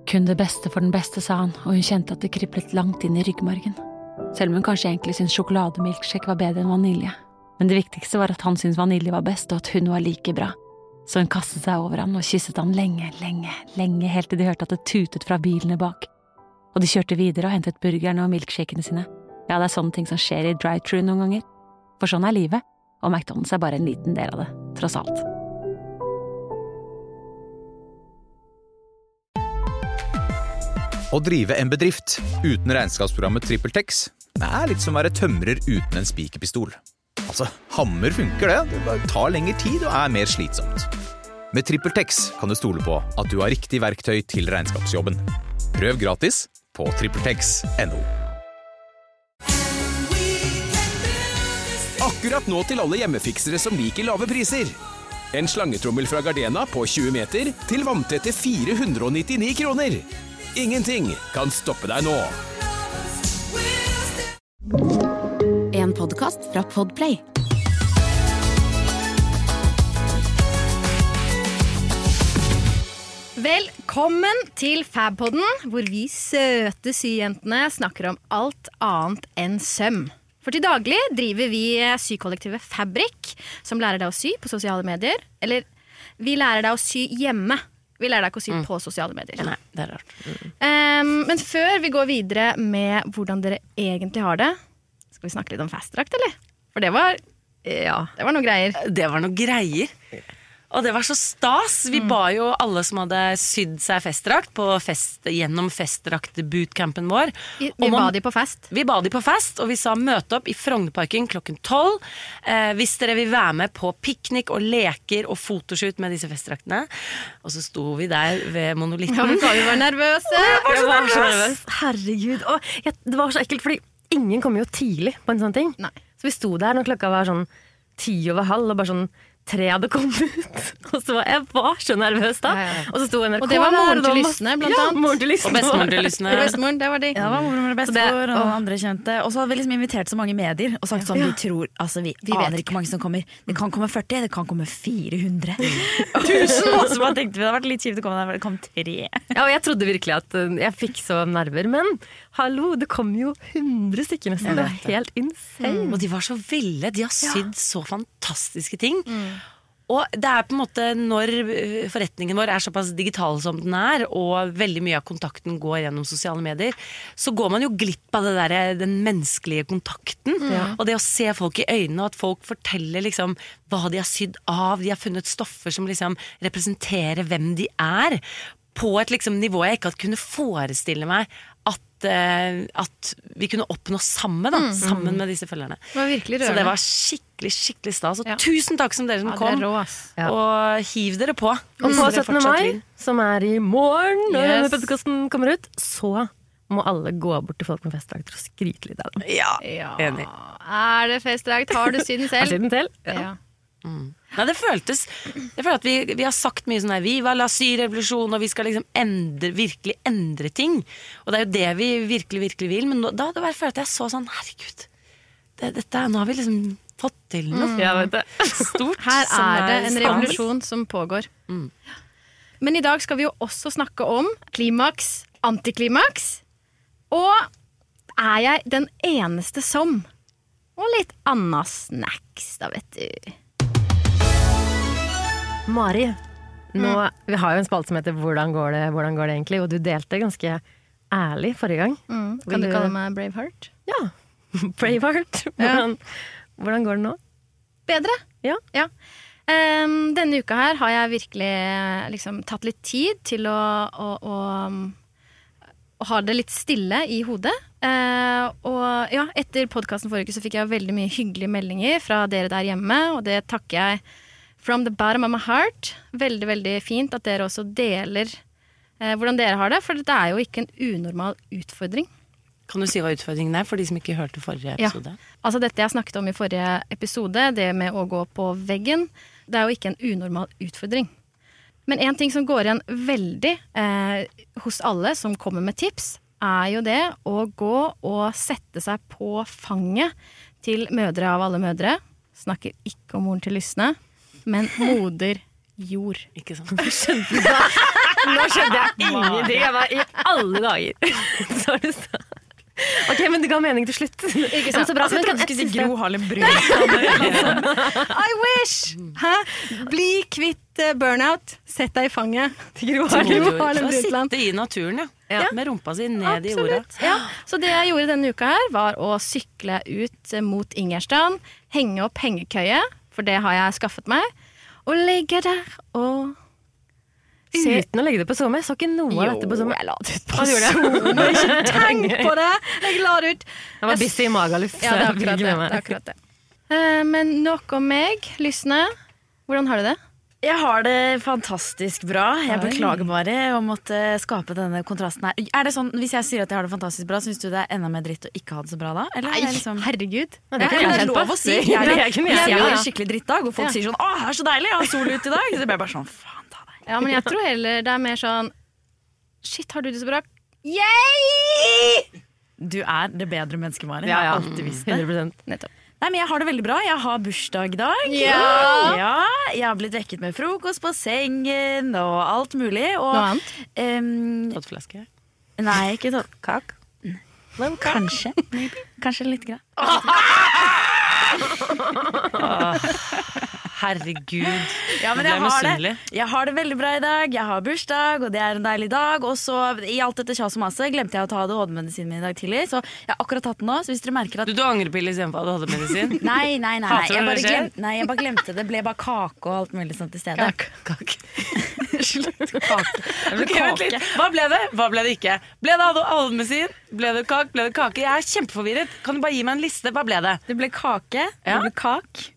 Kun det beste for den beste, sa han, og hun kjente at det kriblet langt inn i ryggmargen. Selv om hun kanskje egentlig syntes sjokolademilkshake var bedre enn vanilje. Men det viktigste var at han syntes vanilje var best, og at hun var like bra. Så hun kastet seg over han og kysset han lenge, helt til de hørte at det tutet fra bilene bak. Og de kjørte videre og hentet burgerne og milkshakene sine. Ja, det sånne ting som skjer i drive-thru noen ganger. For sånn livet, og McDonald's bare en liten del av det, tross alt. Å drive en bedrift uten regnskapsprogrammet TrippelTex litt som å være tømrer uten en spikerpistol. Altså, hammer funker det, det bare tar lengre tid og mer slitsomt. Med TrippelTex kan du stole på at du har riktig verktøy til regnskapsjobben. Prøv gratis på TrippelTex.no. Akkurat nå til alle hjemmefiksere som liker lave priser. En slangetrommel fra Gardena på 20 meter til vanntette 499 kroner. Ingenting kan stoppe deg nå. En podcast fra Podplay. Velkommen til Fabpodden, hvor vi søte syjentene snakker om alt annet enn søm. For til daglig driver vi sykollektivet Fabric, som lærer deg å sy på sosiale medier. Eller, vi lærer deg å sy hjemme. Vi lærer deg ikke å sy på sosiale medier. Nei, det rart. Men før vi går videre med hvordan dere egentlig har det, skal vi snakke litt om fastdrakt, eller? For det var noe greier. Det var noe greier. Og det var så stas. Vi ba jo alle som hadde sydd seg festdrakt gjennom festdrakt-bootcampen vår. Vi ba de på fest. Vi ba de på fest, og vi sa møte opp i Frognerparken 12:00. Hvis dere vil være med på piknik og leker og fotoshoot med disse festdraktene. Og så sto vi der ved monolitten. Ja, vi var nervøse. Jeg var så nervøs. Herregud. Det var så ekkelt, fordi ingen kom jo tidlig på en sånn ting. Nei. Så vi sto der når klokka var sånn 10:30, og bare sånn 3 hadde kommet ut. Og så var jeg så nervøs da. Ja. Og så sto NRK. Og det var moren til Lysne, blant annet. Ja, moren til Lysne. Og bestemoren til Lysne. Bestemoren, det var de. Ja, det var moren og bestemor og andre kjente. Og så hadde vi liksom invitert så mange medier og sagt sånn, vi tror, altså vi aner ikke hvor mange som kommer. Det kan komme 40, det kan komme 400. 1000! Og så bare tenkte vi, det hadde vært litt kjipt å komme der, for det kom 3. Ja, og jeg trodde virkelig at jeg fikk så nerver, men hallo, det kom jo 100 stykker nesten. Det var helt insane. Og de var så ville, de har sydd så fantastiske ting. Og det på en måte når forretningen vår såpass digital som den og veldig mye av kontakten går gjennom sosiale medier, så går man jo glipp av den menneskelige kontakten. Og det å se folk i øynene, og at folk forteller liksom hva de har sydd av, de har funnet stoffer som liksom representerer hvem de på et liksom nivå jeg ikke hadde kunne forestille meg at vi kunne oppnå sammen med disse følgerne. Det var virkelig rørende. Så det var skikkelig stas. Og tusen takk som dere som kom. Det rå, og hiv dere på. Og på 17. mai, som i morgen, når denne podcasten kommer ut, så må alle gå bort til folk med festdrakter og skryte litt av dem. Ja, enig. Det festdrakt? Har du sydd den selv? Har sydd den selv? Ja. Nei, jeg føler at vi har sagt mye sånn Viva la sy-revolusjon, og vi skal liksom virkelig endre ting, og det jo det vi virkelig vil, men da føler jeg at jeg så sånn, herregud, nå har vi liksom fått til noe stort. Her det en revolusjon som pågår. Men i dag skal vi jo også snakke om klimaks, antiklimaks, og jeg den eneste som, og litt annet snacks da, vet du. Mari, vi har jo en spalte som heter Hvordan går det egentlig? Og du delte ganske ærlig forrige gang. Kan du kalle meg Braveheart? Ja, Braveheart. Hvordan går det nå? Bedre. Ja. Denne uka her har jeg virkelig liksom tatt litt tid til å ha det litt stille i hodet. Og etter podcasten forrige uke så fikk jeg veldig mye hyggelige meldinger fra dere der hjemme, og det takker jeg from the bottom of my heart. Veldig, veldig fint at dere også deler hvordan dere har det, for det jo ikke en unormal utfordring. Kan du si hva utfordringen for de som ikke hørte forrige episode? Ja, altså dette jeg snakket om i forrige episode, det med å gå på veggen, det jo ikke en unormal utfordring. Men en ting som går igjen veldig hos alle som kommer med tips, jo det å gå og sette seg på fanget til mødre av alle mødre. Snakker ikke om moren til Lysne, men moder jord. Ikke sant? Nå skjønte jeg ingenting. Jeg var I alle dager. Så er det så. Ok, men det ga mening til slutt. Ikke sant? Så bra. Jeg trodde du skulle si Gro Harlem Brundtland. I wish! Hæ? Bli kvitt burnout. Sett deg I fanget. Å sitte I naturen, med rumpa si ned I jorda. Ja. Så det jeg gjorde denne uka her, var å sykle ut mot Ingerstrand, henge opp hengekøye, for det har jeg skaffet meg, og ligge der og Uten å legge det på SoMe. Jeg så ikke noe av dette på SoMe. Jeg la det ut på SoMe. Ikke tenk på det. Jeg la det ut. Jeg var busy I Magaluf. Ja, det er akkurat det. Men nok om meg, Lysne. Hvordan har du det? Jeg har det fantastisk bra. Jeg beklager bare å måtte skape denne kontrasten her. Er det sånn, hvis jeg sier at jeg har det fantastisk bra, synes du det enda mer dritt å ikke ha det så bra da? Eller Nei, liksom... herregud. Det er lov å si. Jeg har en skikkelig drittdag, og folk sier sånn, det er så deilig, jeg har sol ut I dag. Så det blir bare sånn, faen ta deg. Ja, men jeg tror heller det mer sånn, shit, har du det så bra? Yay! Du det bedre mennesket, Mari. Ja. Jeg har alltid visst det. 100%. Nettopp. Nei, men jeg har det veldig bra. Jeg har bursdag I dag. Ja. Jeg har blitt vekket med frokost på sengen og alt mulig. Og, Noe annet? Tottflaske? Nei, ikke sånn. Kak? Kanskje. Kanskje litt grann. Herregud. Ja, men jeg har det veldig bra I dag. Jeg har bursdag, og det en deilig dag. Og så I alt dette kjas og masse glemte jeg å ta ADHD-medisinen min I dag tidlig. Så jeg har akkurat tatt den nå. Så hvis dere merker at Du angrepille I stedet for ADHD-medisin? Nei. Hater du Jeg bare glemte det. Det ble bare kake og alt mulig sånt I stedet. Kake. Slutt. Kake. Vent litt. Hva ble det ikke? Ble det ADHD-medisin? Ble det kake? Ble det kake? Jeg kjempeforvirret. Kan du bare gi meg en liste? Hva ble det? Det ble kake. Det ble kak.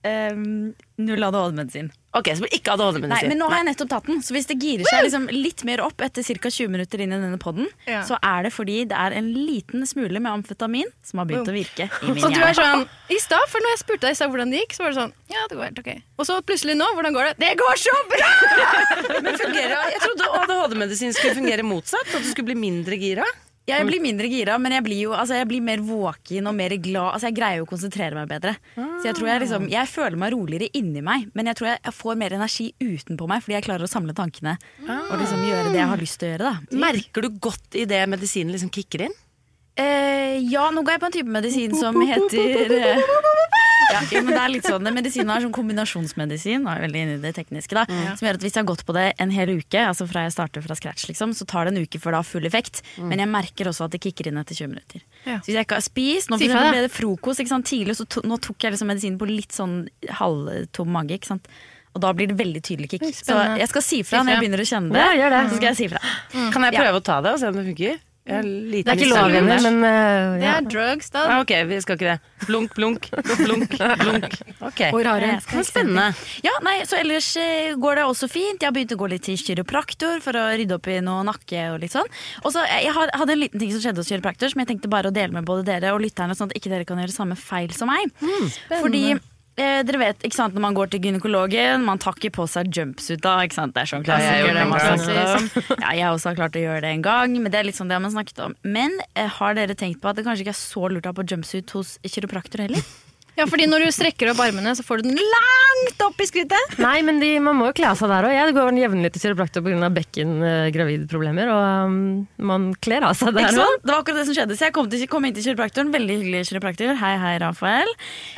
Null ADHD-medisin. Ok, så det ble ikke ADHD-medisin. Nei, men nå har jeg nettopp tatt den. Så hvis det girer seg liksom litt mer opp etter ca. 20 minutter inn I denne podden, så det fordi det en liten smule med amfetamin som har begynt å virke I min Så du hjerne. sånn, I stad, for når jeg spurte deg I stad hvordan det gikk, så var det sånn, ja, det går helt ok. Og så plutselig nå, hvordan går det? Det går så bra! Men jeg trodde ADHD-medisin skulle fungere motsatt, at du skulle bli mindre gira. Ja, jeg blir mindre gira, men jeg blir mer våken og mer glad. Altså, jeg greier jo å konsentrere meg bedre. Så jeg tror jeg føler meg roligere inni meg, men jeg tror jeg får mer energi utenpå meg, fordi jeg klarer å samle tankene og liksom gjøre det jeg har lyst til å gjøre. Da. Merker du godt I det medisinen liksom kicker inn? Ja, nå går jeg på en type medisin som heter... Ja, men det litt sånn, medisinen sånn kombinasjonsmedisin, nå veldig inne I det tekniske da, som gjør at hvis jeg har gått på det en hel uke, altså fra jeg starter fra scratch liksom, så tar det en uke før det har full effekt, men jeg merker også at det kicker inn etter 20 minutter. Så hvis jeg ikke har spist, nå for eksempel ble det frokost ikke sant, tidlig, så nå tok jeg liksom medisinen på litt sånn halvtom mage, ikke sant? Og da blir det veldig tydelig kick. Så jeg skal si fra når jeg begynner å kjenne det, gjør det. Så skal jeg si fra. Kan jeg prøve å ta det og se om det funker? Det ikke lov igjen, men det drugs da. Ok, vi skal ikke det. Blunk, blunk, blunk, blunk. Ok, hvor har du? Det spennende. Ja, nei, så ellers går det også fint. Jeg har begynt å gå litt til kiropraktor for å rydde opp I noe nakke og litt sånn. Og så jeg hadde en liten ting som skjedde hos kiropraktor som jeg tenkte bare å dele med både dere og lytterne, sånn at ikke dere kan gjøre samme feil som meg. Fordi dere vet, ikke sant, når man går til gynekologen, man takker på seg jumpsuit da, ikke sant, det sånn klassiker. Ja, jeg også har klart å gjøre det en gang, men det litt sånn det har man snakket om. Men har dere tenkt på at det kanskje ikke så lurt å ha på jumpsuit hos kiropraktor heller? Ja, fordi når du strekker opp armene, så får du den langt opp I skrittet. Nei, men man må jo kle av seg der også. Jeg går jevnlig til kiropraktor på grunn av bekken-gravidproblemer, og man kler av seg der. Ikke sant? Det var akkurat det som skjedde. Så jeg kom inn til kiropraktoren, veldig hyggelig kiropraktor. Hei, Rafael.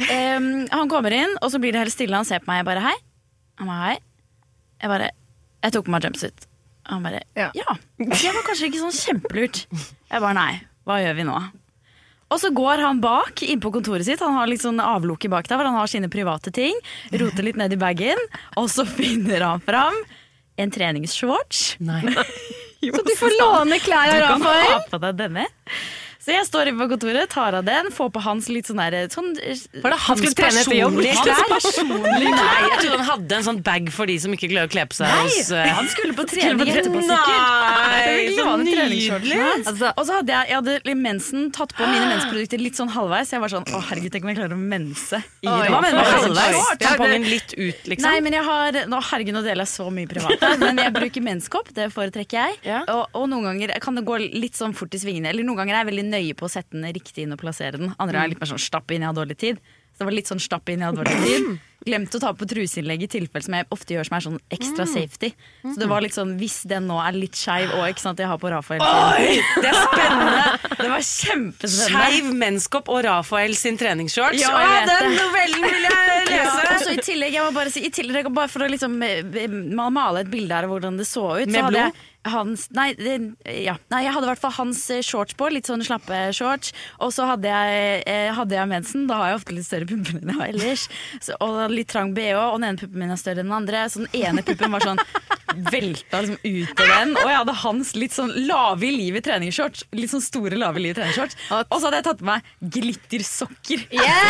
Han kommer inn, og så blir det helt stille. Han ser på meg, jeg bare, hei. Han bare, hei. Jeg tok på meg jumpsuit. Han bare, ja. Det var kanskje ikke sånn kjempelurt. Jeg bare, nei, hva gjør vi nå? Og så går han bak inn på kontoret sitt. Han har litt sånn avlukke bak der, hvor han har sine private ting. Roter litt ned I bagen. Og så finner han fram en treningsshorts. Nei. Så du får låne klær av Rafael. Du kan ha på deg denne. Så jeg står inne på kontoret, tar av den, får på hans litt sånn der sånn, var det han skulle trene etter jobb? Nei, jeg trodde han hadde en sånn bag for de som ikke klarer å kle på seg hos... han skulle på trening etterpå sikkert. Så nydelig. Og så hadde jeg hadde mensen, tatt på mine mensprodukter litt sånn halvveis. Jeg var sånn, herregud, tenk om jeg klarer å mense I det. Hva mener du halvveis? Tampongen litt ut, liksom? Nei, men jeg har, herregud, nå deler jeg så mye privat, men jeg bruker menskopp, det foretrekker jeg. Og noen ganger kan det gå litt sånn fort I svingene, eller noen ganger jeg veldig nøye på å sette den riktig inn og plassere den. Andre litt mer sånn stapp inn, jeg har dårlig tid. Så det var litt sånn stapp inn i advokativ. Glemte å ta på truseinnlegg i tilfelle som jeg ofte gjør som er sånn ekstra safety. Så det var litt sånn, hvis den nå er litt skeiv og ikke sant, jeg har på Rafael. Oi, det spennende! Det var kjempespennende. Skeiv menskopp og Rafael sin treningsshorts. Ja, jeg vet den det. novellen vil jeg lese! Og så i tillegg, jeg må bare si, bare for å liksom male et bilde her av hvordan det så ut. Med så hadde blod? jeg jeg hadde i hvert fall hans shorts på, litt sånn slappe shorts. Og så hadde jeg mensen, da har jeg ofte litt større pupper enn jeg har ellers. Og litt trang BH, og den ene puppen min er større enn den andre. Så den ene puppen var sånn velta liksom ut av den. Og jeg hadde hans litt sånn lave i livet treningsshorts. Litt sånn store lave i livet treningsshorts. Og så hadde jeg tatt på meg glittersokker.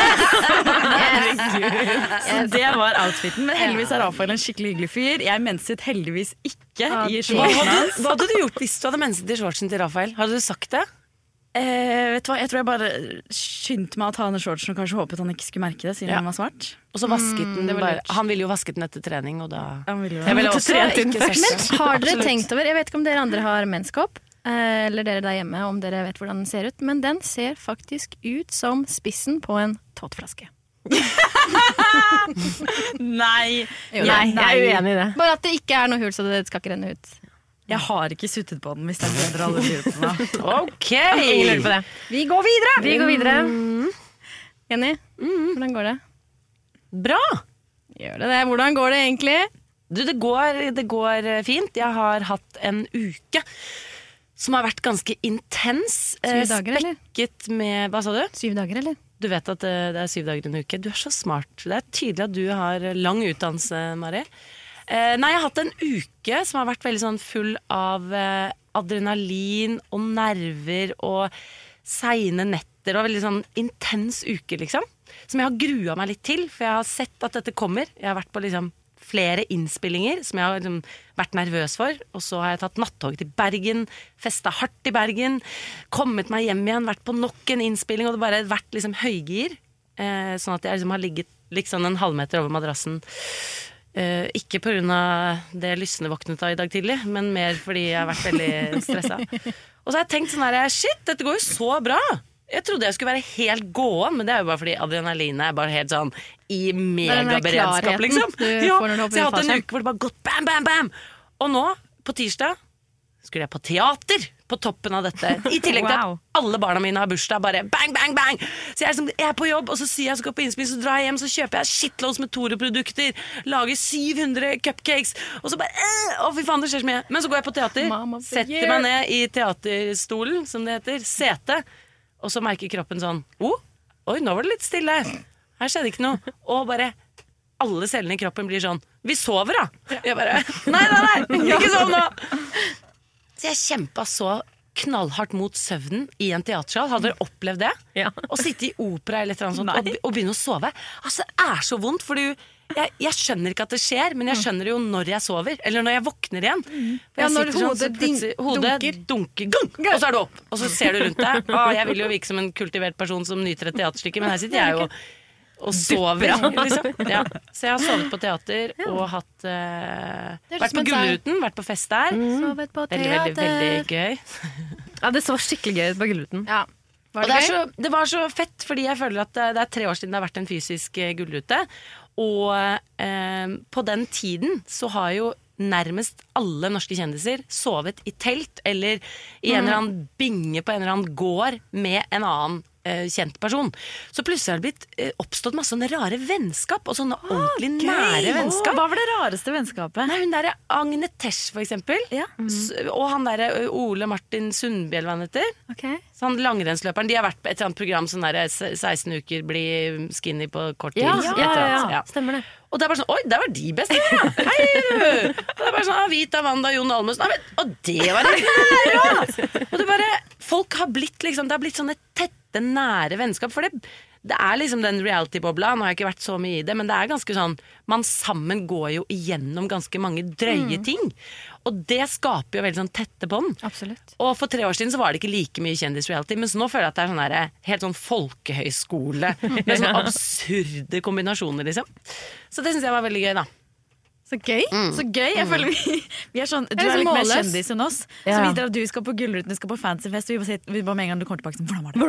Så det var outfiten. Men heldigvis er Rafael en skikkelig hyggelig fyr. Jeg menset heldigvis ikke i shortsen. Hva hadde du gjort hvis du hadde menset i shortsen til Rafael? Hadde du sagt det? Vet du hva, jeg tror jeg bare skyndte meg å ta ned shortsen og kanskje håpet han ikke skulle merke det siden den var svart. Og så vasket den bare. Han ville jo vasket den etter trening, og da jeg ville også ikke sagt Men det. har dere tenkt over, jeg vet ikke om dere andre har menskopp, eller dere der hjemme, om dere vet hvordan den ser ut, men den ser faktisk ut som spissen på en tåtflaske. Nei, jeg er uenig i det. Bare at det ikke er noe hull, så det skal ikke renne ut. Jeg har ikke suttet på den, hvis det er bedre alle lurer på meg. Ok! Ingen lurer på det. Vi går videre! Vi går videre. Jenny, hvordan går det? Bra! Gjør det det? Hvordan går det egentlig? Du, det går fint. Jeg har hatt en uke som har vært ganske intens. 7 dager, eller? Spekket med, hva sa du? 7 dager, eller? Du vet at det er 7 dager i en uke. Du er så smart. Det er tydelig at du har lang utdannelse, Mari. Nei, jeg har hatt en uke som har vært veldig sånn full av adrenalin og nerver og seine netter og veldig sånn intens uke, liksom. Som jeg har grua meg litt til, for jeg har sett at dette kommer. Jeg har vært på liksom flere innspillinger som jeg har liksom vært nervøs for. Og så har jeg tatt nattog til Bergen, festet hardt i Bergen, kommet meg hjem igjen, vært på nok en innspilling, og det bare har vært liksom høygir. Sånn at jeg liksom har ligget liksom en halvmeter over madrassen. Ikke på grunn av det Lysne våknet av i dag tidlig, men mer fordi jeg har vært veldig stresset. Og så har jeg tenkt sånn her, shit, dette går jo så bra. Jeg trodde jeg skulle være helt gåen, men det er jo bare fordi adrenalinet er bare helt sånn i megaberedskap, liksom. Så jeg har hatt en uke hvor det bare gått bam, bam, bam. Og nå, på tirsdag, skulle jeg på teater på toppen av dette. I tillegg til at alle barna mine har bursdag, bare bang, bang, bang. Så jeg er på jobb, og så sier jeg skal på innspill, så drar jeg hjem, så kjøper jeg shitloads med Tore-produkter, lager 700 cupcakes, og så bare, fy faen, det skjer så mye. Men så går jeg på teater, setter meg ned i teaterstolen, som det heter, sete, og så merker kroppen sånn, oi, nå var det litt stille. Her skjedde ikke noe. Og bare alle cellene i kroppen blir sånn, vi sover da. Jeg bare, nei, ikke sov nå. Så jeg kjempet så knallhardt mot søvnen i en teatersal. Hadde dere opplevd det? Ja. Å sitte i opera eller et eller annet sånt og begynne å sove. Altså, det er så vondt, fordi jeg skjønner ikke at det skjer, men jeg skjønner jo når jeg sover, eller når jeg våkner igjen. Ja, når hodet dunker, og så er du opp, og så ser du rundt deg. Jeg vil jo virke som en kultivert person som nyter et teaterstykke, men her sitter jeg jo og sover, liksom. Ja. Så jeg har sovet på teater og vært på Gullruten, vært på fest der. Sovet på teater. Veldig gøy. Ja, det så skikkelig gøy ut på Gullruten. Ja. Og det var så fett, fordi jeg føler at det er 3 år siden det har vært en fysisk Gullrute. Og på den tiden så har jo nærmest alle norske kjendiser sovet i telt eller i en eller annen binge på en eller annen gård med en annen kjent person. Så plutselig har det blitt oppstått masse sånne rare vennskap, og sånne ordentlig nære vennskap. Hva var det rareste vennskapet? Nei, hun der Agne Tesh, for eksempel. Ja. Og han der Ole Martin Sundbjell, hva han heter. Okay. Så han langrennsløperen, de har vært på et eller annet program sånn der 16 uker, bli skinny på kort tid. Ja, stemmer det. Og det er bare sånn, oi, der var de beste, ja. Hei, og det er bare sånn, Vita, Wanda, Jon Almøs, og det var det her, ja. Og det bare, folk har blitt liksom, det har blitt sånne tette, nære vennskap, for det er liksom den reality-bobla, nå har jeg ikke vært så mye i det, men det er ganske sånn, man sammen går jo igjennom ganske mange drøye ting, og det skaper jo veldig sånn tette bånd. Absolutt. Og for 3 år siden så var det ikke like mye kjendis-reality, men så nå føler jeg at det er sånn der, helt sånn folkehøyskole, med sånne absurde kombinasjoner, liksom. Så det synes jeg var veldig gøy, da. Så gøy. Så gøy, jeg føler vi sånn, du så litt mer målløs. kjendis enn oss. Så Ja. vi drar at du skal på Gullruten, du skal på fancyfest, og vi bare med en gang du kommer tilbake sånn, hvordan var det?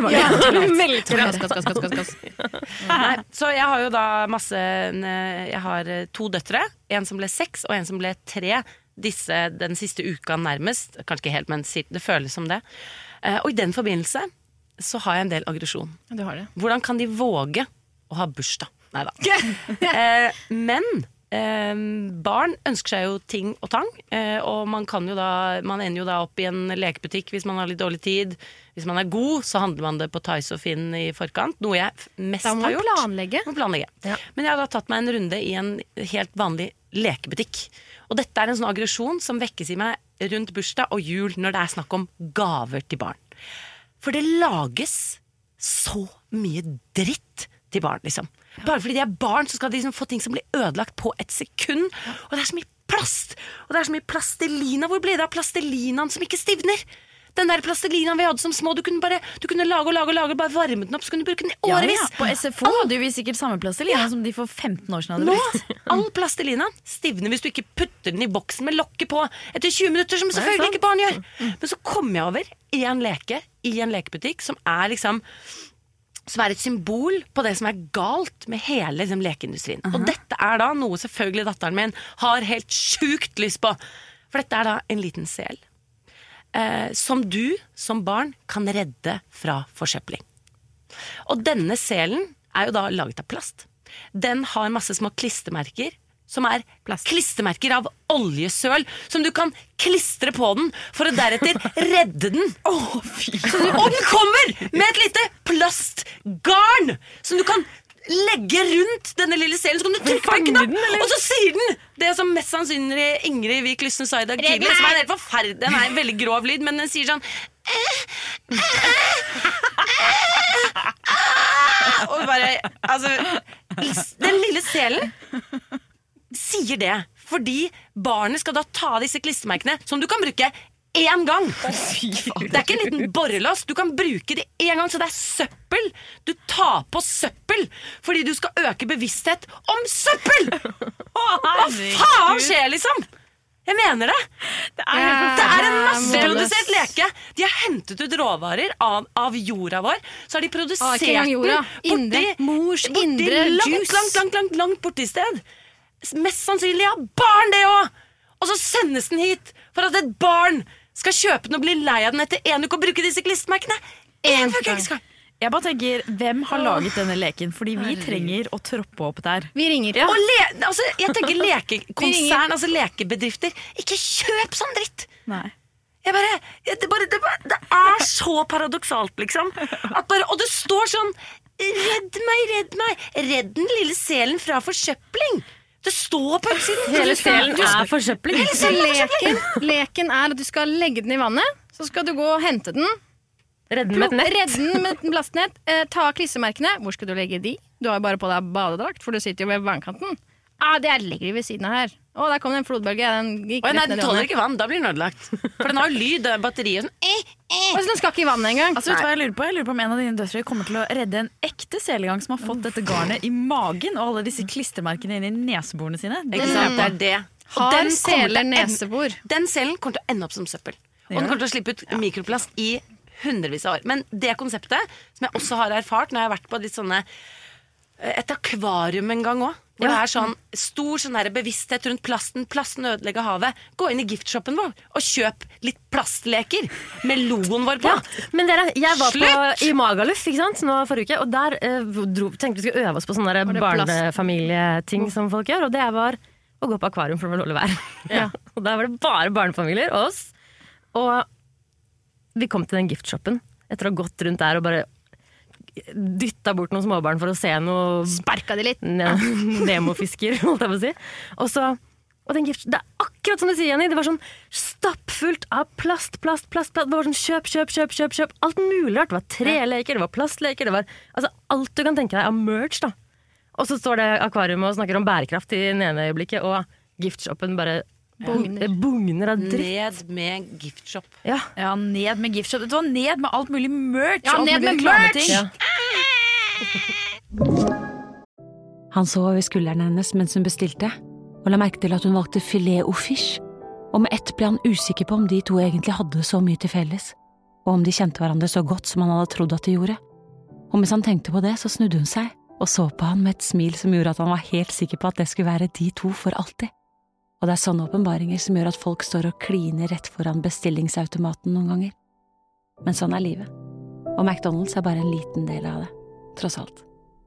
Nei, så jeg har jo da jeg har 2 døtre, en som ble 6 og en som ble 3 den siste uka nærmest, kanskje ikke helt, men det føles som det. Og i den forbindelse så har jeg en del aggresjon. Du har det. Hvordan kan de våge å ha bursdag? Neida. Men barn ønsker seg jo ting og tang, og man ender jo da opp i en lekebutikk hvis man har litt dårlig tid. Hvis man er god, så handler man det på Tice og Finn i forkant, noe jeg mest Da må har gjort. man planlegge. Ja. Men jeg har da tatt meg en runde i en helt vanlig lekebutikk. Og dette er en sånn aggresjon som vekkes i meg rundt bursdag og jul når det er snakk om gaver til barn. For det lages så mye dritt til barn, liksom. Bare fordi de er barn, så skal de liksom få ting som blir ødelagt på et sekund. Og det er så mye plast! Og det er så mye plastelina. Hvor ble det av plastelinaen som ikke stivner? Den der plastelinaen vi hadde som små, du kunne lage, bare varme den opp, så kunne du bruke den i årevis. På SFO hadde vi sikkert samme plastelina som de for 15 år siden hadde brukt. All plastelinaen stivner hvis du ikke putter den i boksen med lokket på etter 20 minutter, som selvfølgelig ikke barn gjør. Men så kom jeg over i en lekebutikk som er liksom som er et symbol på det som er galt med hele liksom, lekeindustrien. Og dette er da noe selvfølgelig datteren min har helt sjukt lyst på. For dette er da en liten sel som du som barn kan redde fra forsøpling. Og denne selen er jo da laget av plast. Den har masse små klistremerker som er klistremerker av oljesøl som du kan klistre på den for å deretter redde den. Og den kommer med et lite plastgarn som du kan legge rundt denne lille selen, så kan du trykke på en knapp, og så sier den det som mest sannsynlig Ingrid Vik Lysten sa i dag tidlig, som er en helt forferdelig, den er en veldig grov lyd, men den sier sånn og bare, altså den lille selen sier det, fordi barnet skal da ta disse klistremerkene som du kan bruke en gang. Det er ikke en liten borrelås. Du kan bruke det en gang, så det er søppel. Du tar på søppel fordi du skal øke bevissthet om søppel. Hva faen skjer liksom? Jeg mener det. Det er en masseprodusert leke. De har hentet ut råvarer av jorda vår. Så har de produsert den borti langt borti sted. Mest sannsynlig har barn det også. Og så sendes den hit for at et barn skal kjøpe den og bli lei av den etter en uke og bruke disse klistremerkene. Jeg bare tenker, hvem har laget denne leken? Fordi vi trenger å troppe opp der. Vi ringer. Jeg tenker lekekonsern, altså lekebedrifter. Ikke kjøp sånn dritt! Nei. Det er så paradoksalt, liksom. Og det står sånn Redd meg, redd den lille selen fra forsøpling. Det står på utsiden. Hele selen er forsøpling. Leken er at du skal legge den i vannet, så skal du gå og hente den. Redde den med et plastnett. Ta klistremerkene. Hvor skal du legge de? Du har jo bare på deg badedrakt, for du sitter jo ved vannkanten. Det legger de ved siden av her. Der kom det en flodbølge. Nei, den tåler ikke vann, da blir den ødelagt. For den har jo lyd, batteriet så den skal ikke i vannet engang. Altså, vet du hva jeg lurer på? Jeg lurer på om en av dine døtre kommer til å redde en ekte selegang som har fått dette garnet i magen og alle disse klistremerkene inn i neseborene sine. Det er det. Har seler nesebor? Den selen kommer til å ende opp som søppel. Og den kommer til å slippe ut mikroplast i hundrevis av år. Men det konseptet, som jeg også har erfart når jeg har vært på et akvarium en gang også, hvor det er sånn stor bevissthet rundt plasten. Plasten ødelegger havet. Gå inn i giftshoppen vår og kjøp litt plastleker med logoen vår på. Men dere, jeg var i Magaluf, ikke sant, nå forrige uke, og der tenkte vi skulle øve oss på sånne barnefamilieting som folk gjør, og det var å gå på akvarium for det var dårlig vær. Og der var det bare barnefamilier og oss. Og vi kom til den giftshoppen etter å ha gått rundt der og bare dytta bort noen småbarn for å se noe. Sparka de litt? Nemofisker, holdt jeg på å si. Og den gift, det er akkurat som du sier, Jenny. Det var sånn stappfullt av plast. Det var sånn kjøp. Alt mulig rart. Det var treleker, det var plastleker, det var alt du kan tenke deg av merch, da. Og så står det akvarium og snakker om bærekraft i den ene øyeblikket, og giftshoppen bare bugner av dritt. Ned med giftshop. Ja, ned med giftshop. Det var ned med alt mulig merch. Ja, ned med merch! Ja. Han så over skulderen hennes mens hun bestilte, og og la merke til at hun valgte filet au fish, og med ett ble han usikker på om de to egentlig hadde så mye til felles, og om de kjente hverandre så godt som han hadde trodd at de gjorde. Og mens han tenkte på det, så snudde hun seg, og så på han med et smil som gjorde at han var helt sikker på at det skulle være de to for alltid. Og det sånne åpenbaringer som gjør at folk står og kliner rett foran bestillingsautomaten noen ganger. Men sånn livet. Og McDonald's bare en liten del av det, tross alt.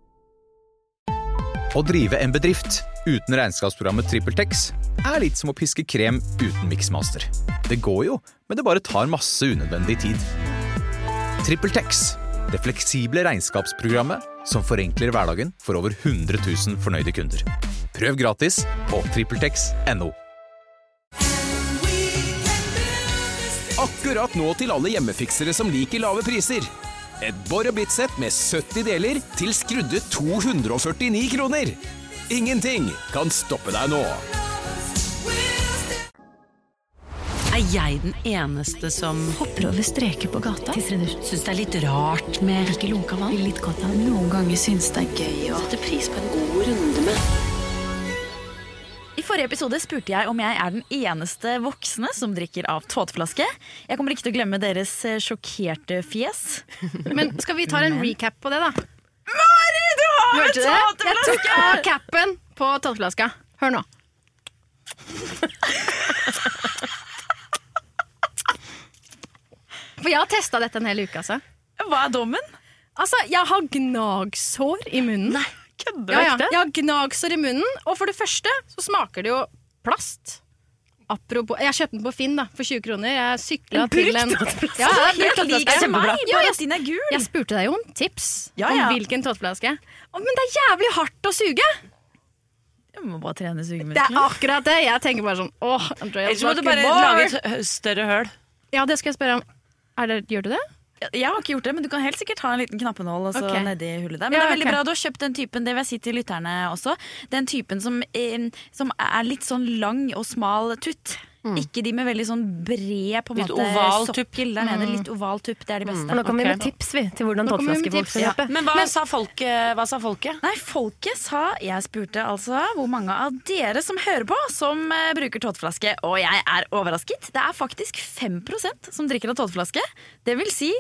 Å drive en bedrift uten regnskapsprogrammet TrippelTex litt som å piske krem uten Mixmaster. Det går jo, men det bare tar masse unødvendig tid. TrippelTex, det fleksible regnskapsprogrammet som forenkler hverdagen for over 100 000 fornøyde kunder. Prøv gratis på trippeltex.no. Akkurat nå til alle hjemmefiksere som liker lave priser. Et Borre Blitt-sett med 70 deler til skrudde 249 kroner. Ingenting kan stoppe deg nå. Jeg den eneste som Hopper over streker på gata. synes det litt rart med Ikke lunka vann. litt godt av Noen ganger synes det gøy å sette pris på en god runde med? I forrige episode spurte jeg om jeg den eneste voksne som drikker av tåteflaske. Jeg kommer ikke til å glemme deres sjokkerte fjes. Men skal vi ta en recap på det da? Mari, du har Hørte du det? Jeg tok av cappen på tåteflaska. Hør nå. For jeg har testet dette en hel uke, altså. Hva dommen? Altså, jeg har gnagsår i munnen. Nei, kødder du? Jeg har gnagsår i munnen, og for det første så smaker det jo plast. Apropos, jeg kjøpte den på Finn da, for 20 kroner. Jeg syklet til en... Ja, brukt tåteflaske. Jeg spurte deg jo om tips om hvilken tåteflaske. Men det jævlig hardt å suge. Jeg må bare trene sugemuskler. Det akkurat det. Jeg tenker bare sånn, Ellers må du bare lage et større høl. Ja, det skal jeg spørre om. Gjør du det? Jeg har ikke gjort det, men du kan helt sikkert ha en liten knappenål og så nedi hullet der. Men det veldig bra, du har kjøpt den typen, det vil jeg si til lytterne også. Den typen som litt sånn lang og smal tutt. Ikke de med veldig sånn bred på en litt måte oval tupp. sokkel der nede. Litt oval tupp, det de beste. Nå kommer vi med tips til hvordan tåteflaskefolk skal hjelpe. Men hva sa folket? Nei, folket sa, jeg spurte altså hvor mange av dere som hører på som bruker tåteflaske, og jeg overrasket. Det faktisk 5% som drikker av tåteflaske. Det vil si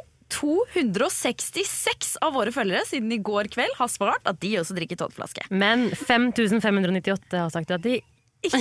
266 av våre følgere siden i går kveld har svart at de også drikker tåteflaske. Men 5598 har sagt at de ikke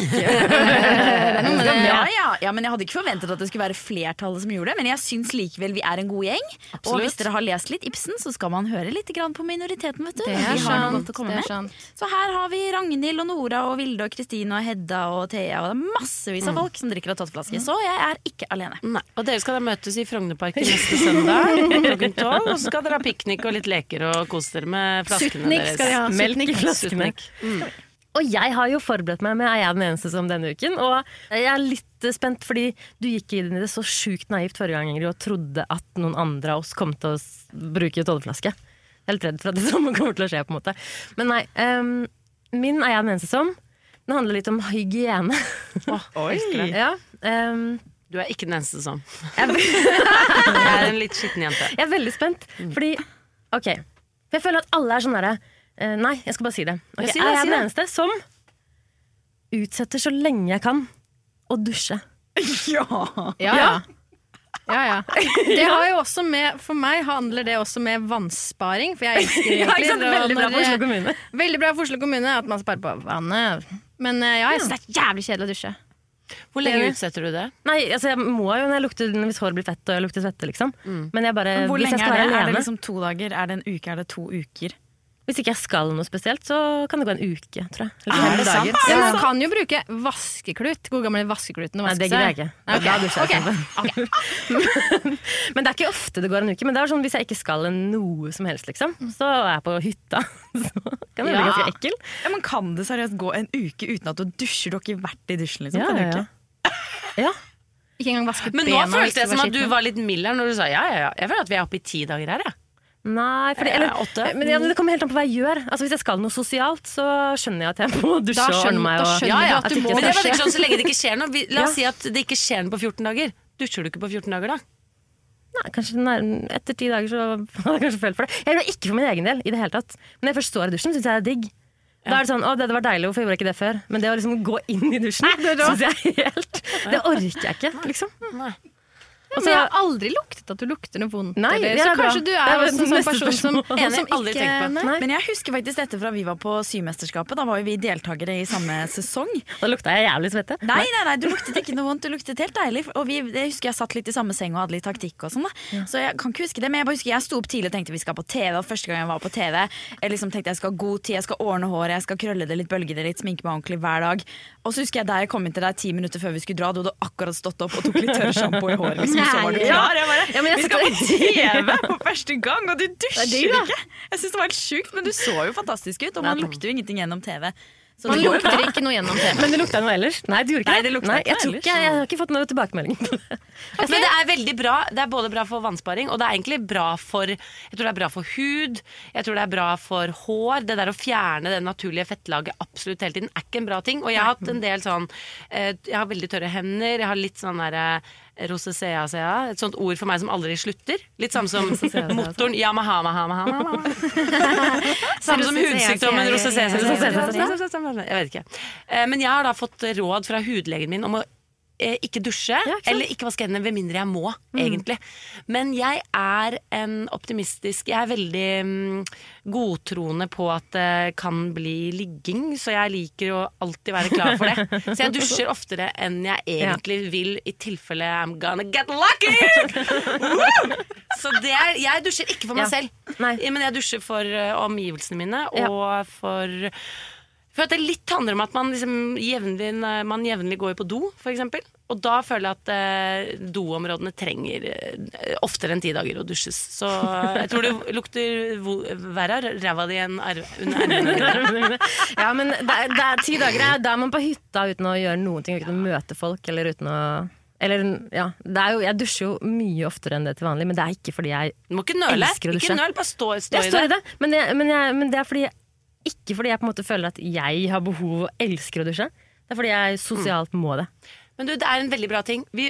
Ja, men jeg hadde ikke forventet at det skulle være flertallet som gjorde det. Men jeg syns likevel vi en god gjeng. Absolutt. Og hvis dere har lest litt Ibsen, så skal man høre litt grann på minoriteten, vet du. Det Vi har noe godt å komme med. sant. Så her har vi Ragnhild og Nora og Vilde og Kristine og Hedda og Thea. Og det massevis av folk som drikker av tåteflaske. Så jeg ikke alene. Nei. Og dere skal da møtes i Frognerparken neste søndag klokken 12. Og så skal dere ha piknik og litt leker og kose dere med flaskene Suttnik deres. skal de ha. melk i flaskene. Og jeg har jo forberedt meg med jeg den eneste som denne uken. Og jeg litt spent, fordi du gikk inn i det så sjukt naivt forrige gang, Ingrid, og trodde at noen andre av oss kom til å bruke tåleflaske. Jeg er litt redd for at det samme kommer til å skje, på en måte. Men nei, min jeg den eneste som. Den handler litt om hygiene. Oi! Ja, Du ikke den eneste som. Jeg en litt skitten jente. jeg veldig spent, fordi, ok, for jeg føler at alle sånn der, nei, jeg skal bare si det. Okay, Si det, jeg si den det. eneste som utsetter så lenge jeg kan å dusje. Ja. Det har jo også med, for meg handler det også med vannsparing, for jeg elsker egentlig Veldig bra for Oslo kommune. Veldig bra for Oslo kommune at man sparer på vannet. Men jeg synes det jævlig kjedelig å dusje. Hvor lenge utsetter du det? Nei, altså jeg må jo hvis håret blir fett og jeg lukter svette, liksom. Men jeg bare, Hvor hvis jeg lenge skal være det? alene, Det liksom 2 dager? Det en uke? Det 2 uker? hvis ikke jeg skal noe spesielt, så kan det gå en uke, tror jeg. Eller Er 5 det sant? dager. Ja, man kan jo bruke vaskeklut. God gamle vaskekluten å Nei, vaske det gidder jeg ikke. Ok, Da dusjer jeg ok, sammen. Men det ikke ofte det går en uke. Men det sånn, hvis jeg ikke skal noe som helst, liksom, så jeg på hytta. Så kan det bli ganske ekkel. Ja, men kan det seriøst gå en uke uten at du dusjer? Du har ikke vært i dusjen liksom, Ja, på en ja, uke? ja. Ikke engang vaske Men bena. nå føltes det hvis som var at du skitten. var litt mildere når du sa ja. Jeg føler at vi oppe i 10 dager her, ja. Nei, fordi, Ja, 8. men det kommer helt an på hva jeg gjør. Altså, hvis jeg skal noe sosialt, så skjønner jeg at jeg må dusje og ordne meg. da Og, skjønner du at du ikke må Men det var skal ikke skje. sånn så lenge det ikke skjer noe. La oss si at det ikke skjer noe på 14 dager. Dusjer du ikke på 14 dager da? Nei, kanskje etter 10 dager så hadde jeg kanskje følt for det. Jeg gjør det ikke for min egen del i det hele tatt. Men når jeg først står i dusjen, synes jeg det digg. Da er det sånn, det var deilig, hvorfor gjorde jeg ikke det før? Men det å liksom gå inn i dusjen, synes jeg helt... Det orker jeg ikke, liksom. Nei. Men jeg har aldri luktet at du lukter noe vondt. Nei, så kanskje du er en sånn person som aldri tenkt på. Men jeg husker faktisk dette fra vi var på Symesterskapet. Da var jo vi deltakere i samme sesong. Da lukta jeg jævlig svette. Nei, du luktet ikke noe vondt. Du luktet helt deilig. Og jeg husker jeg satt litt i samme seng og hadde litt taktikk og sånn da. Så jeg kan ikke huske det, men jeg bare husker jeg sto opp tidlig og tenkte vi skal på TV. Og første gang jeg var på TV, jeg liksom tenkte jeg skal ha god tid, jeg skal ordne håret, jeg skal krølle det litt, bølge det litt, sminke meg ordentlig hver dag. Og så husker jeg da jeg kom inn til deg 10 minutter før vi skulle dra, du hadde akkurat stått opp og tok litt tørr shampoo i håret. Liksom, så var du klar. Men vi skal på TV på første gang, og du dusjer ikke. Jeg synes det var helt sykt, men du så jo fantastisk ut, og man lukter jo ingenting gjennom TV. Man lukter ikke noe gjennom TV. Men det lukta noe ellers? Nei, det gjorde ikke det. Nei, jeg har ikke fått noe tilbakemelding på det. Men det er veldig bra. Det er både bra for vannsparing, og det er egentlig bra for, jeg tror det er bra for hud, jeg tror det er bra for hår. Det der å fjerne det naturlige fettlaget absolutt hele tiden er ikke en bra ting. Og jeg har hatt en del sånn, jeg har veldig tørre hender, jeg har litt sånn der rosacea, et sånt ord for meg som aldri slutter. Litt samme som motoren Yamaha. Samme som hudsykdommen rosacea. Jeg vet ikke. Men jeg har da fått råd fra hudlegen min om å ikke dusje, eller ikke vaske hendene ved mindre jeg må, egentlig. Men jeg er jeg er veldig godtroende på at det kan bli ligging, så jeg liker å alltid være klar for det. Så jeg dusjer oftere enn jeg egentlig vil, i tilfelle I'm gonna get lucky! Så jeg dusjer ikke for meg selv, men jeg dusjer for omgivelsene mine, og for at det litt handler om at man liksom jevnlig går på do, for eksempel. Og da føler jeg at doområdene trenger oftere enn 10 dager å dusjes. Så jeg tror det lukter verre av ræva di enn under ermene. Ja, men det er 10 dager, da er man på hytta uten å gjøre noen ting, uten å møte folk, eller uten å... jeg dusjer jo mye oftere enn det til vanlig, men det er ikke fordi jeg elsker å dusje. Ikke nøl, bare stå i det. Jeg står i det, men det er fordi ikke fordi jeg på en måte føler at jeg har behov og elsker å dusje. Det er fordi jeg sosialt må det. Men du, det er en veldig bra ting. Vi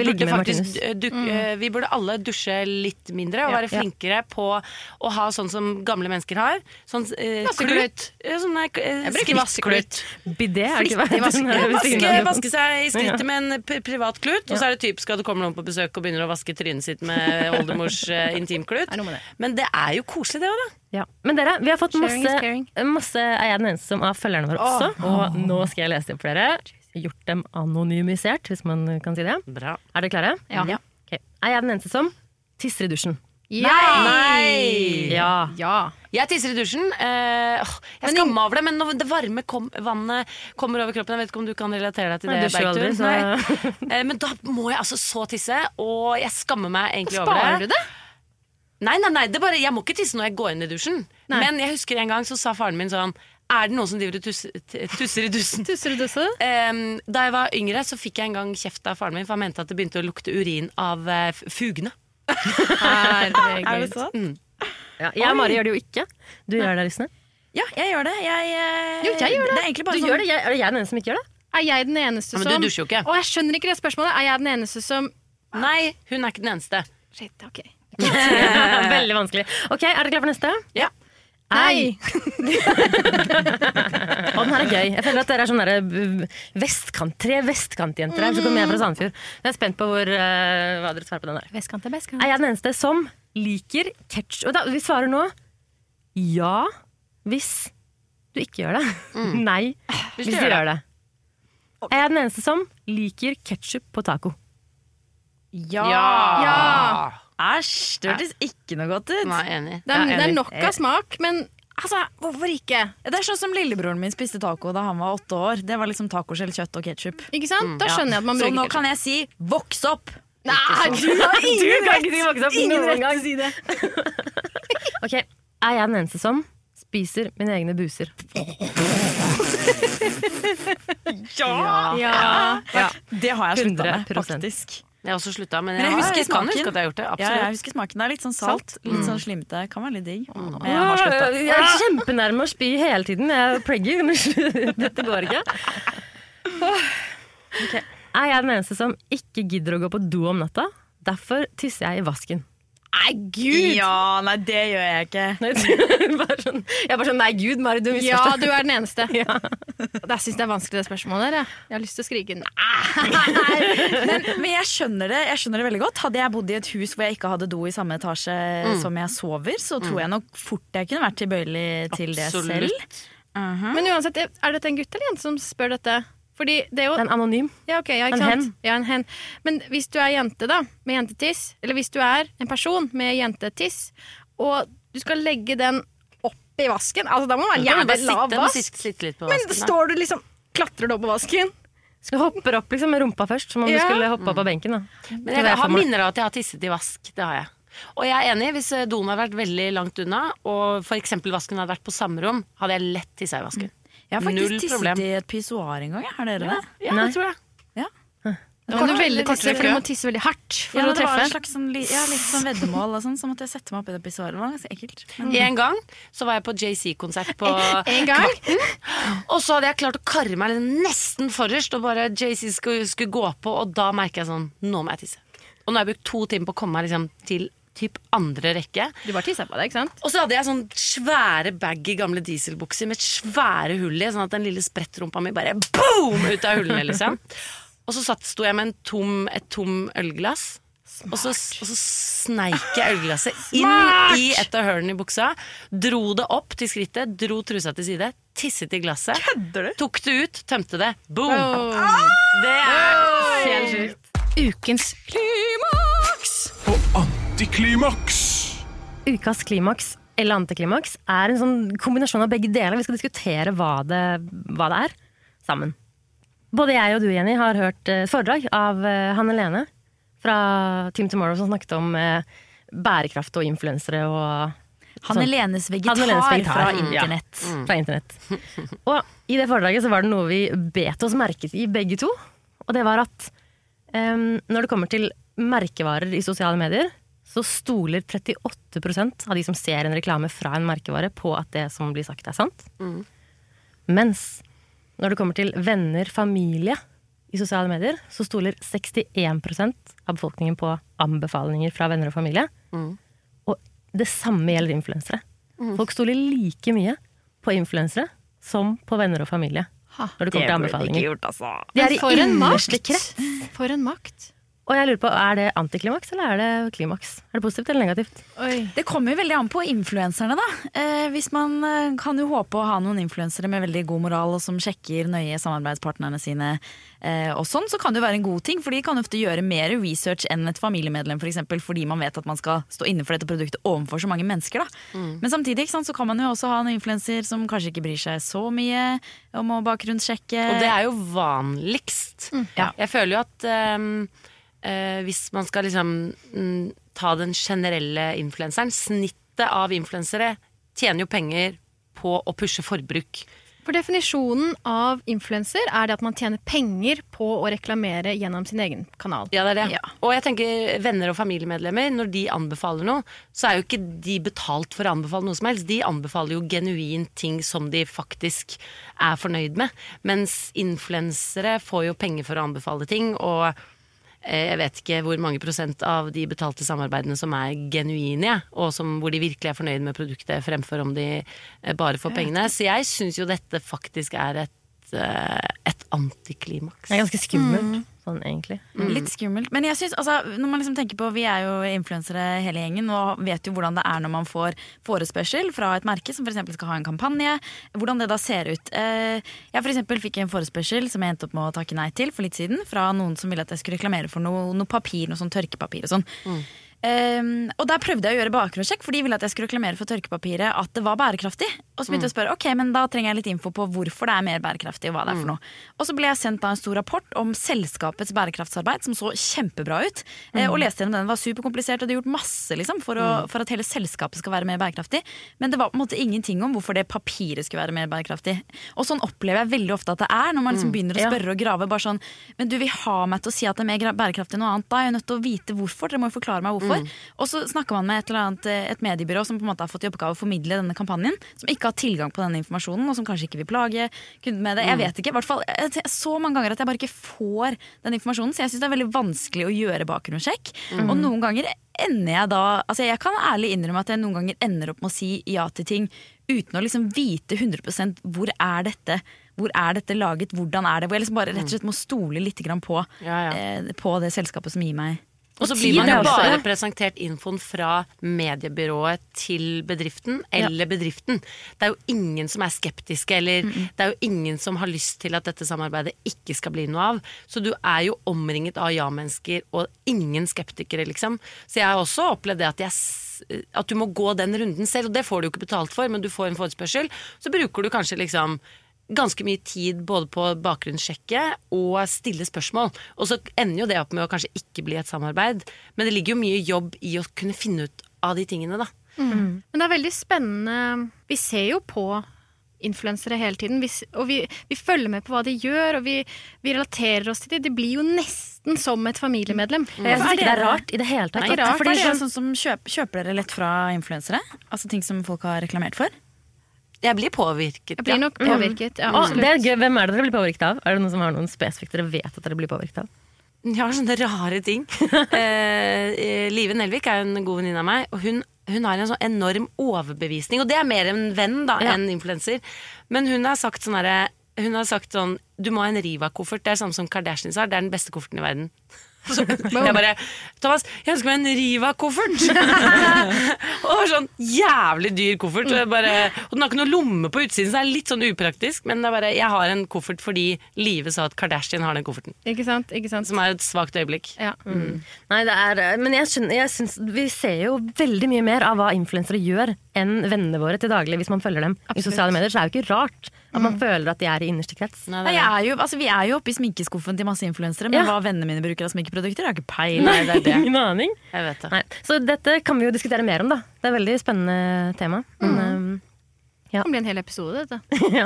burde alle dusje litt mindre og være flinkere på å ha sånn som gamle mennesker har. Sånn klut. Vasseklut. Bidé er det ikke vaske seg i skrittet med en privat klut, og så er det typisk at det kommer noen på besøk og begynner å vaske trynet sitt med oldemors intimklut. Men det er jo koselig det også, da. Ja. Men dere, vi har fått masse er jeg den eneste som av følgerne våre også, og nå skal jeg lese det opp for dere. Gjort dem anonymisert, hvis man kan si det. Bra. Er dere klare? Ja. Okay. Er jeg den eneste som tisser i dusjen? Nei! Ja. Jeg tisser i dusjen. Jeg skammer meg over det, men når det varme vannet kommer over kroppen, jeg vet ikke om du kan relatere deg til det, Bergtun. Men da må jeg altså så tisse, og jeg skammer meg egentlig over det. Sparer du det? Nei, det er bare, jeg må ikke tisse når jeg går inn i dusjen. Men jeg husker en gang så sa faren min sånn, er det noen som driver og tusser i dussen? Tusser i dussen? Da jeg var yngre så fikk jeg en gang kjeft av faren min, for han mente at det begynte å lukte urin av fugene. Er det sånn? Ja, jeg og Mari gjør det jo ikke. Du gjør det, Lysne? Ja, jeg gjør det. Jeg gjør det. Det er egentlig bare du gjør det? Er det jeg den eneste som ikke gjør det? Er jeg den eneste som... Men du dusjer jo ikke. Og jeg skjønner ikke det spørsmålet. Er jeg den eneste som... Nei, hun er ikke den eneste. Shit, ok. Veldig vanskelig. Ok, er dere klar for neste? Ja. Nei. Og den her er gøy. Jeg føler at dere er sånne tre vestkantjenter her. Så kommer jeg fra Sandefjord. Jeg er spent på hva dere svarer på den der. Vestkant er bestkant. Er jeg den eneste som liker ketchup? Vi svarer nå ja hvis du ikke gjør det. Nei hvis du gjør det. Er jeg den eneste som liker ketchup på taco? Ja. Æsj, det hørtes ikke noe godt ut. Nei, enig. Det er nok av smak, men altså, hvorfor ikke? Det er sånn som lillebroren min spiste taco da han var 8 år. Det var liksom tacoskjell, kjøtt og ketchup. Ikke sant? Da skjønner jeg at man så bruker nå kan jeg si, voks opp! Nei, du har ingen kan ikke si voks opp ingen noen rett gang. til å si det. Ok, er jeg den eneste som spiser mine egne buser? Ja. Det har jeg sluttet med, 100%. faktisk. Jeg har også sluttet, men jeg husker smaken. Kan huske at jeg har gjort det, absolutt. Ja, jeg husker smaken. Det er litt sånn salt, litt sånn slimte. Kan være litt digg. Men jeg har sluttet. Jeg er kjempenærme å spy hele tiden. Jeg er preggy. Dette går ikke. Okay. Er jeg den eneste som ikke gidder å gå på do om natta? Derfor tisser jeg i vasken. Nei, Gud! Ja, nei, det gjør jeg ikke. Jeg er bare sånn, nei, Gud, Mari, du misforstår. Ja, du er den eneste. Jeg synes det er vanskelig det spørsmålet der. Jeg har lyst til å skrike Men jeg skjønner det veldig godt. Hadde jeg bodd i et hus hvor jeg ikke hadde do i samme etasje som jeg sover, så tror jeg nok fort jeg kunne vært tilbøyelig til det selv. Men uansett, er dette en gutt eller jente som spør dette? Fordi det er jo En anonym. Ja, ok, ja, ikke En sant? hen. Ja, en hen. Men hvis du er jente da, med jentetiss, eller hvis du er en person med jentetiss, og du skal legge den opp i vasken, altså da må det være jævlig lav vask. Sitte litt på Men vasken, da. står du liksom, klatrer du opp på vasken? Du hopper opp liksom, med rumpa først, som om du skulle hoppe opp av benken. Da. Men jeg har minner av at jeg har tisset i vask, det har jeg. Og jeg er enig, hvis doen har vært veldig langt unna, og for eksempel vasken hadde vært på samme rom, hadde jeg lett tisset i vasken. Jeg har Null faktisk problem. tisset i et pissoar en gang. Har dere det? Ja, det tror jeg. Da kan du veldig tisse, for du må tisse veldig hardt for å det var treffe. en slags sånn, litt sånn veddemål og sånn, så måtte jeg sette meg opp i det pissoaret. Det var ganske ekkelt. En gang så var jeg på JC-konsert på En gang? og så hadde jeg klart å karre meg nesten forrest, og bare JC skulle gå på, og da merker jeg sånn, nå må jeg tisse. Og nå har jeg brukt 2 timer på å komme meg liksom, til typ andre rekke. Du bare tisser på det, ikke sant? Og så hadde jeg sånn svære baggy gamle dieselbukser med svære hull i, sånn at den lille sprettrumpa mi bare boom ut av hullene, liksom. Og så sto jeg med et tom ølglass, og så sneik jeg ølglasset inn i et av hølene i buksa, dro det opp til skrittet, dro trusa til side, tisset i glasset, tok det ut, tømte det, boom! Det er helt sjukt. Ukens klimaks! Og antiklimaks. Ukas klimaks eller antiklimaks er en sånn kombinasjon av begge deler. Vi skal diskutere hva det er sammen. Både jeg og du, Jenny, har hørt foredrag av Hanne Lene fra Team Tomorrow som snakket om bærekraft og influensere og Hanne Lenes vegetar fra internett. Ja, fra internett. Og i det foredraget så var det noe vi bet oss merket i begge to, og det var at når det kommer til merkevarer i sosiale medier, så stoler 38% av de som ser en reklame fra en merkevare på at det som blir sagt er sant. Mens når det kommer til venner, familie i sosiale medier, så stoler 61% av befolkningen på anbefalinger fra venner og familie. Og det samme gjelder influensere. Folk stoler like mye på influensere som på venner og familie. Når det kommer til anbefalinger. De er i innerste krets. For en makt. Og jeg lurer på, er det antiklimaks eller er det klimaks? Er det positivt eller negativt? Det kommer jo veldig an på influenserne da. Hvis man kan jo håpe å ha noen influensere med veldig god moral og som sjekker nøye samarbeidspartnerne sine og sånn, så kan det jo være en god ting, for de kan ofte gjøre mer research enn et familiemedlem for eksempel, fordi man vet at man skal stå inne for dette produktet overfor så mange mennesker da. Men samtidig ikke sant, så kan man jo også ha en influenser som kanskje ikke bryr seg så mye om å bakgrunnssjekke. Og det er jo vanligst. Ja. Jeg føler jo at hvis man skal liksom ta den generelle influenseren, snittet av influensere tjener jo penger på å pushe forbruk. For definisjonen av influencer er det at man tjener penger på å reklamere gjennom sin egen kanal. Ja, det er det. Ja. Og jeg tenker venner og familiemedlemmer, når de anbefaler noe, så er jo ikke de betalt for å anbefale noe som helst. De anbefaler jo genuint ting som de faktisk er fornøyd med. Mens influensere får jo penger for å anbefale ting, og jeg vet ikke hvor mange prosent av de betalte samarbeidene som er genuine, og hvor de virkelig er fornøyd med produktet fremfor om de bare får pengene. Så jeg synes jo dette faktisk er et antiklimaks. Det er ganske skummelt, sånn egentlig. Litt skummelt. Men jeg synes, altså, når man liksom tenker på, vi er jo influensere hele gjengen, og vet jo hvordan det er når man får forespørsel fra et merke som for eksempel skal ha en kampanje, hvordan det da ser ut. Jeg for eksempel fikk en forespørsel som jeg endte opp med å takke nei til for litt siden, fra noen som ville at jeg skulle reklamere for noe papir, noe sånn tørkepapir og sånn. Og der prøvde jeg å gjøre bakgrunnssjekk, for de ville at jeg skulle reklamere for tørkepapiret at det var bærekraftig. Og så begynte jeg å spørre, ok, men da trenger jeg litt info på hvorfor det er mer bærekraftig og hva det er for noe. Og så ble jeg sendt da en stor rapport om selskapets bærekraftsarbeid som så kjempebra ut, og leste gjennom den. Den var superkomplisert, og de gjort masse liksom, for at hele selskapet skal være mer bærekraftig. Men det var på en måte ingenting om hvorfor det papiret skulle være mer bærekraftig. Og sånn opplever jeg veldig ofte at det er, når man liksom begynner å spørre og grave, bare sånn, men du vil ha meg til å si at det er mer bærekraftig enn noe annet, da er jeg nødt til å vite hvorfor, dere må jo forklare meg hvorfor. Og så snakker man med et mediebyrå som på en måte har fått i oppgave å formidle denne kampanjen, som ikke har tilgang på denne informasjonen, og som kanskje ikke vil plage kunden med det. Jeg vet ikke, i hvert fall så mange ganger at jeg bare ikke får den informasjonen, så jeg synes det er veldig vanskelig å gjøre bakgrunnssjekk. Og noen ganger ender jeg da altså jeg kan ærlig innrømme at jeg noen ganger ender opp med å si ja til ting uten å liksom vite 100% hvor er dette laget, hvordan er det, hvor jeg liksom bare rett og slett må stole litt grann på, på det selskapet som gir meg. Og så blir man jo bare presentert infoen fra mediebyrået til bedriften eller bedriften. Det er jo ingen som er skeptiske, eller det er jo ingen som har lyst til at dette samarbeidet ikke skal bli noe av. Så du er jo omringet av ja-mennesker og ingen skeptikere, liksom. Så jeg har også opplevd det at du må gå den runden selv, og det får du jo ikke betalt for, men du får en forespørsel. Så bruker du kanskje liksom ganske mye tid både på bakgrunnssjekke og stille spørsmål. Og så ender jo det opp med å kanskje ikke bli et samarbeid. Men det ligger jo mye jobb i å kunne finne ut av de tingene, da. Men det er veldig spennende. Vi ser jo på influensere hele tiden, og vi følger med på hva de gjør, og vi relaterer oss til det. Det blir jo nesten som et familiemedlem. Jeg synes ikke det er rart i det hele tatt. Det er ikke rart, fordi det er sånn som kjøper dere lett fra influensere? Altså ting som folk har reklamert for? Jeg blir påvirket. Jeg blir nok påvirket, ja. Det er gøy. Hvem er det dere blir påvirket av? Er det noen som har noen spesifikt dere vet at dere blir påvirket av? Jeg har sånne rare ting. Live Nelvik er en god venninne av meg, og hun har en sånn enorm overbevisning, og det er mer en venn da, enn influencer. Men hun har sagt sånn, du må ha en Riva-koffert, det er samme som Kardashians har, det er den beste kofferten i verden. Så jeg bare, Thomas, jeg ønsker meg en Riva-koffert. Og det var sånn jævlig dyr koffert, og den har ikke noe lomme på utsiden, så det er litt sånn upraktisk, men det er bare, jeg har en koffert fordi Live sa at Kardashian har den kofferten. Ikke sant? Som er et svagt øyeblikk. Ja. Nei, men jeg synes vi ser jo veldig mye mer av hva influensere gjør enn vennene våre til daglig hvis man følger dem. I sosiale medier, så er det jo ikke rart at man føler at de er i innerste krets. Vi er jo oppe i sminkeskuffen til masse influensere, men hva vennene mine bruker av sminkeprodukter, jeg har ikke peil. Nei, det er det. Ingen aning. Jeg vet det. Nei. Så dette kan vi jo diskutere mer om, da. Det er et veldig spennende tema. Men, det kan bli en hel episode, dette. Ja.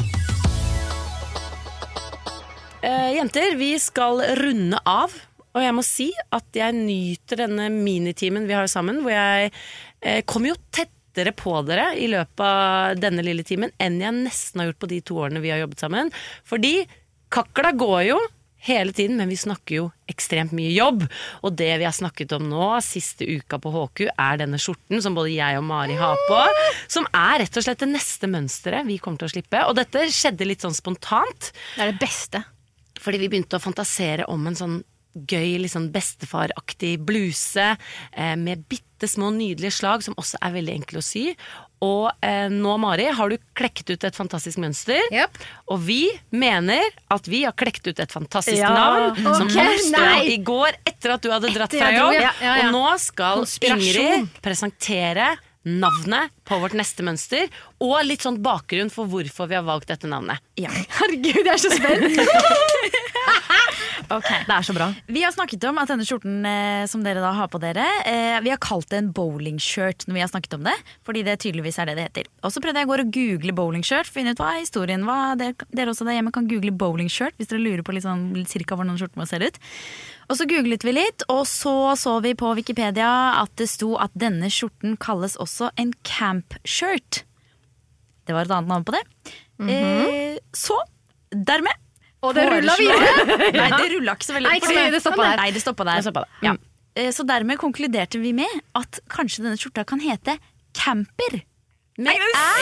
Jenter, vi skal runde av, og jeg må si at jeg nyter denne minitimen vi har sammen, hvor jeg kommer jo tettere på dere i løpet av denne lille timen enn jeg nesten har gjort på de 2 årene vi har jobbet sammen. Fordi kakla går jo hele tiden, men vi snakker jo ekstremt mye jobb. Og det vi har snakket om nå, siste uka på HQ, er denne skjorten som både jeg og Mari har på, som er rett og slett det neste mønsteret vi kommer til å slippe. Og dette skjedde litt sånn spontant. Det er det beste. Fordi vi begynte å fantasere om en sånn gøy, liksom bestefaraktig bluse med bitte små nydelige slag som også er veldig enkle å sy. Og nå, Mari, har du klekket ut et fantastisk mønster. Yep. Og vi mener at vi har klekket ut et fantastisk navn som oppstod i går etter at du hadde dratt fra jobb. Og nå skal Ingrid presentere navnet på vårt neste mønster, og litt sånn bakgrunn for hvorfor vi har valgt dette navnet. Ja. Herregud, jeg er så spent! Okay. Det er så bra. Vi har snakket om at denne skjorten som dere da har på dere, vi har kalt det en bowling-shirt når vi har snakket om det, fordi det tydeligvis er det det heter. Og så prøvde jeg å gå og google bowling-shirt, finne ut hva er historien, dere også der hjemme kan google bowling-shirt hvis dere lurer på litt sånn, cirka hvordan skjorten må se ut. Og så googlet vi litt, og så vi på Wikipedia at det sto at denne skjorten kalles også en camp-shirt. Det var et annet navn på det. Så, dermed og det rullet videre? Nei, det rullet ikke så veldig. Det stoppet der. Nei, det stoppet der. Ja. Så dermed konkluderte vi med at kanskje denne skjorta kan hete camper. Nei,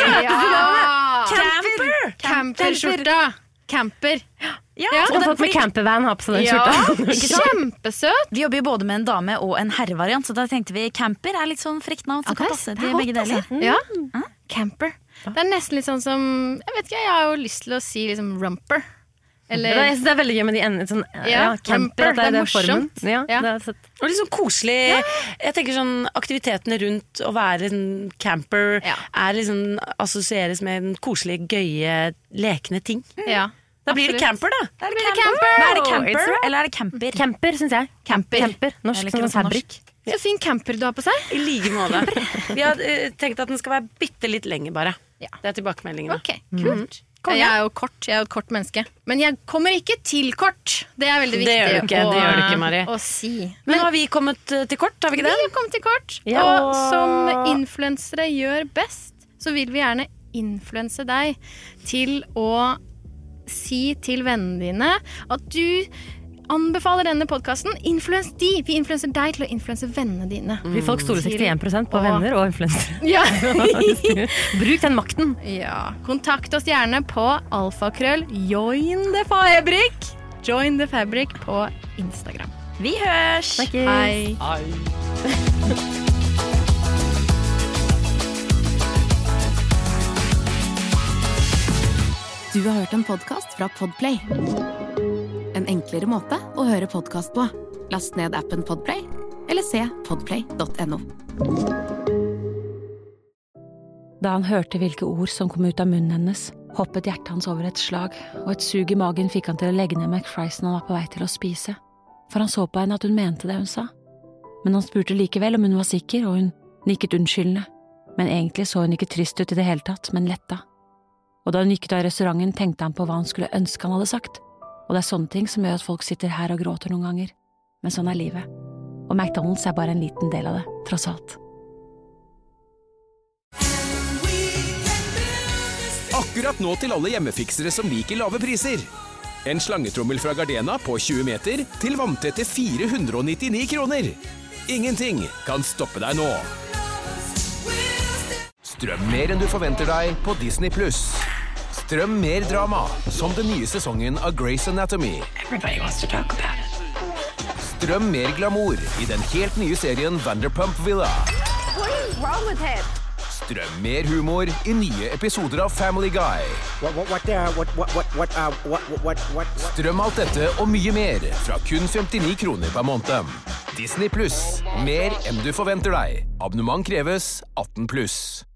Camper-skjorta. Camper. Ja, og folk med campervan har på seg den skjorta. Kjempesøt. Vi jobber jo både med en dame og en herrevariant, så da tenkte vi camper er litt sånn frekt navn som kan passe til begge deler. Ja, camper. Det er nesten litt sånn som, jeg vet ikke, jeg har jo lyst til å si liksom rumper. Eller... Jeg synes det er veldig gøy med de endene sånn, camper, at det er morsomt. Det er og litt sånn koselig. Jeg tenker sånn aktivitetene rundt å være en camper er liksom assosieres med en koselig, gøye, lekende ting. Ja. Da blir det camper, da. Er det camper? Er det camper, eller er det camper? Camper, synes jeg. Camper. Norsk sånn fabrikk. Så fin camper du har på seg. I like måte. Vi har tenkt at den skal være bitte litt lenger, bare. Det er tilbakemeldingene. Ok, kult. Jeg er jo et kort menneske. Men jeg kommer ikke til kort. Det er veldig viktig det gjør du ikke, Mari. Å si. Men har vi kommet til kort, har vi ikke det? Vi har kommet til kort. Ja. Og som influensere gjør best, så vil vi gjerne influense deg til å si til vennene dine at du anbefaler denne podcasten, influens de. Vi influenser deg til å influense vennene dine. Fordi folk stoler 61% på venner og influensere. Ja. Bruk den makten. Ja. Kontakt oss gjerne på alfakrøll Join the Fabric. Join the Fabric på Instagram. Vi hørs! Hei. Du har hørt en podcast fra Podplay. En enklere måte å høre podcast på. Last ned appen Podplay, eller se podplay.no. Da han hørte hvilke ord som kom ut av munnen hennes, hoppet hjertet hans over et slag, og et sug i magen fikk han til å legge ned McFriesen han var på vei til å spise. For han så på henne at hun mente det hun sa. Men han spurte likevel om hun var sikker, og hun nikket unnskyldende. Men egentlig så hun ikke trist ut i det hele tatt, men letta. Og da hun gikk ut av restauranten, tenkte han på hva han skulle ønske han hadde sagt. Og det er sånne ting som gjør at folk sitter her og gråter noen ganger. Men sånn er livet. Og McDonald's er bare en liten del av det, tross alt. Akkurat nå til alle hjemmefiksere som liker lave priser. En slangetrommel fra Gardena på 20 meter til vanntette 499 kroner. Ingenting kan stoppe deg nå. Strøm mer enn du forventer deg på Disney+. Strøm mer drama, som den nye sesongen av Grey's Anatomy. Strøm mer glamour i den helt nye serien Vanderpump Villa. Strøm mer humor i nye episoder av Family Guy. Strøm alt dette og mye mer fra kun 59 kroner per måned. Disney+, mer enn du forventer deg. Abonnement kreves 18+.